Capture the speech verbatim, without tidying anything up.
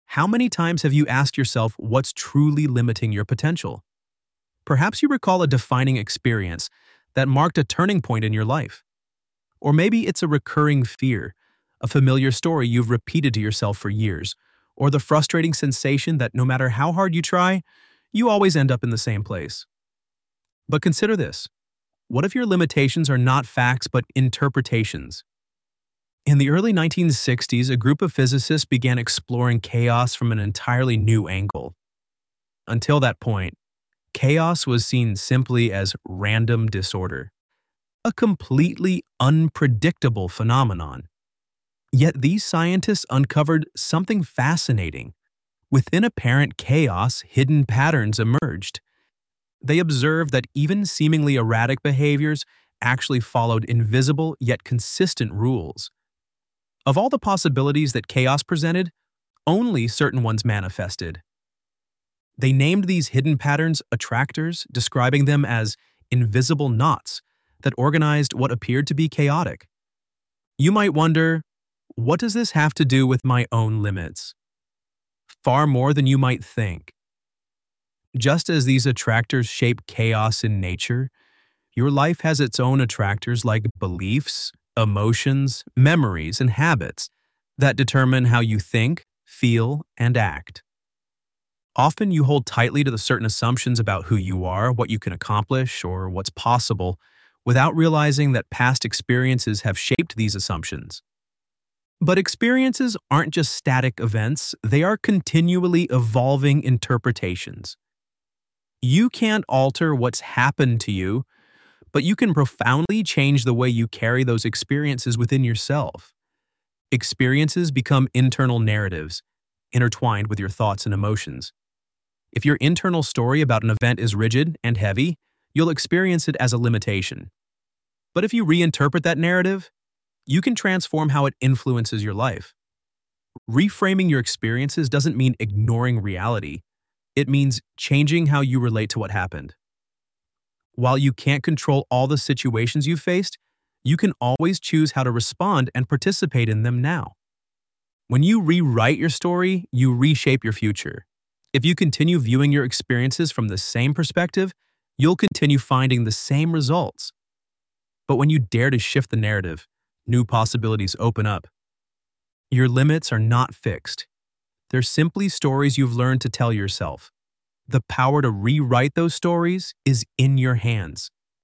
How many times have you asked yourself what's truly limiting your potential? Perhaps you recall a defining experience that marked a turning point in your life. Or maybe it's a recurring fear, a familiar story you've repeated to yourself for years, or the frustrating sensation that no matter how hard you try, you always end up in the same place. But consider this. What if your limitations are not facts but interpretations? In the early nineteen sixties, a group of physicists began exploring chaos from an entirely new angle. Until that point, chaos was seen simply as random disorder, a completely unpredictable phenomenon. Yet these scientists uncovered something fascinating. Within apparent chaos, hidden patterns emerged. They observed that even seemingly erratic behaviors actually followed invisible yet consistent rules. Of all the possibilities that chaos presented, only certain ones manifested. They named these hidden patterns attractors, describing them as invisible knots that organized what appeared to be chaotic. You might wonder, what does this have to do with my own limits? Far more than you might think. Just as these attractors shape chaos in nature, your life has its own attractors like beliefs, emotions, memories, and habits that determine how you think, feel, and act. Often you hold tightly to the certain assumptions about who you are, what you can accomplish, or what's possible, without realizing that past experiences have shaped these assumptions. But experiences aren't just static events, they are continually evolving interpretations. You can't alter what's happened to you, but you can profoundly change the way you carry those experiences within yourself. Experiences become internal narratives, intertwined with your thoughts and emotions. If your internal story about an event is rigid and heavy, you'll experience it as a limitation. But if you reinterpret that narrative, you can transform how it influences your life. Reframing your experiences doesn't mean ignoring reality. It means changing how you relate to what happened. While you can't control all the situations you've faced, you can always choose how to respond and participate in them now. When you rewrite your story, you reshape your future. If you continue viewing your experiences from the same perspective, you'll continue finding the same results. But when you dare to shift the narrative, new possibilities open up. Your limits are not fixed. They're simply stories you've learned to tell yourself. The power to rewrite those stories is in your hands.